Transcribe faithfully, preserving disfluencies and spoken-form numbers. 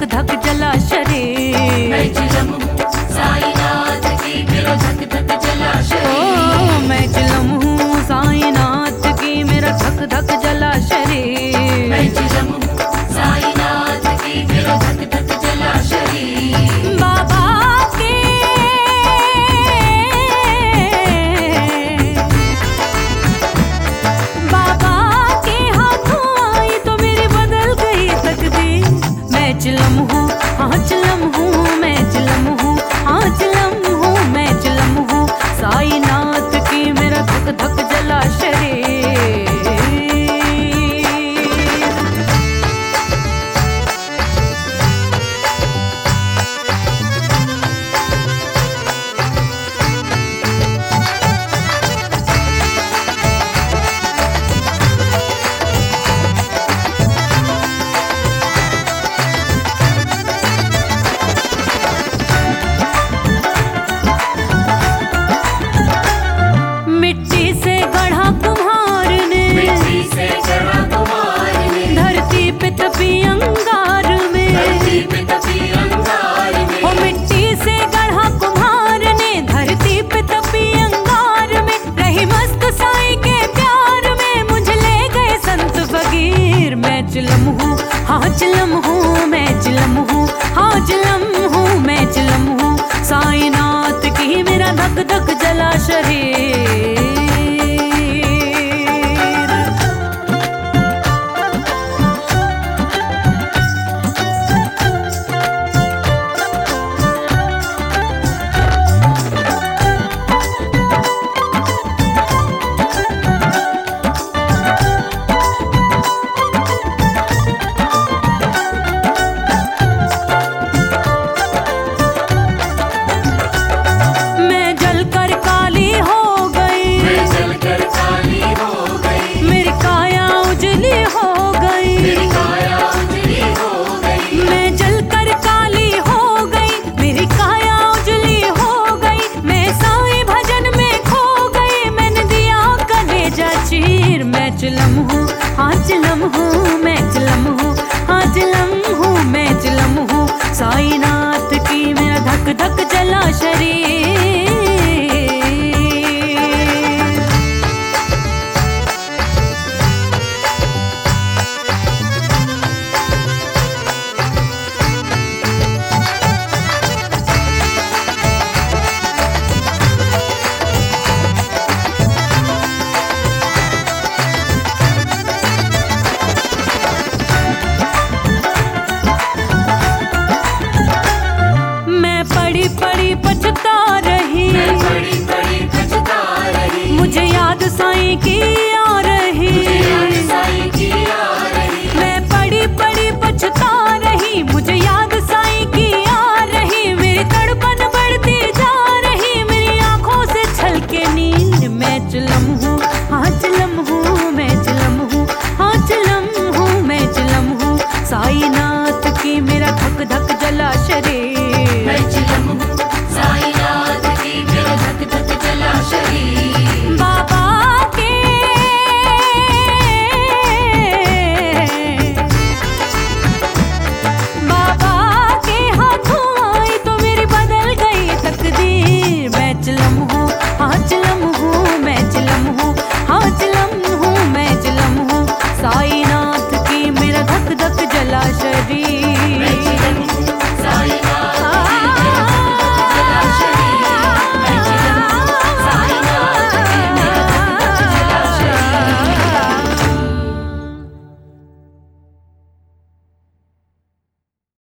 धक जला शरीर। मैं चिलम हूँ साईनाथ की, मेरा धक धक जला शरीर। ओ मैं चिलम हूँ साईनाथ की, मेरा धक धक जला शरीर। मैं चिलम हूँ साईनाथ की, मेरा धक धक जला शरीर। बाबा के बाबा के हाथों आई तो मेरी बदल गई तकदीर। मैं चिलम हूँ हाँ चिलम हूँ, मैं चिलम हूँ हाँ चिलम हूँ, मैं चिलम हूँ साईनाथ की, मेरा धक धक जला शरीर। मिट्टी से गढ़ा कुम्हार ने, मिट्टी से गढ़ा कुम्हार ने, धरती पे तपी अंगार में, धरती पे तपी अंगार में। ओ मिट्टी से गढ़ा कुम्हार ने, धरती पे तपी अंगार में। रही मस्त साईं के प्यार में, मुझे ले गए संत फकीर। मैं चिलम हूँ हाँ चिलम हूँ, मैं चिलम हूँ हाँ चिलम हूँ, मैं चिलम हूँ साईनाथ की, मेरा धक धक जला शरीर। मैं जलकर काली हो गई, मैं जलकर काली हो गई, मेरी काया उजली हो गई। मेरी काया उजली हो गई। मैं जलकर काली हो गई, मेरी काया उजली हो गई। मैं साईं भजन में खो गई, मैंने दिया कलेजा चीर। मैं चिलम हूँ हाँ चिलम हूँ, मैं चिलम हूँ हाँ चिलम हूँ, मैं चिलम हूँ साईनाथ की, मेरा धक धक जला शरीर। मैं पड़ी पड़ी पछता रही, मैं बड़ी बड़ी पछता रही, मुझे याद साईं की आ रही। मुझे याद साईं की आ रही। मैं पड़ी पड़ी पछता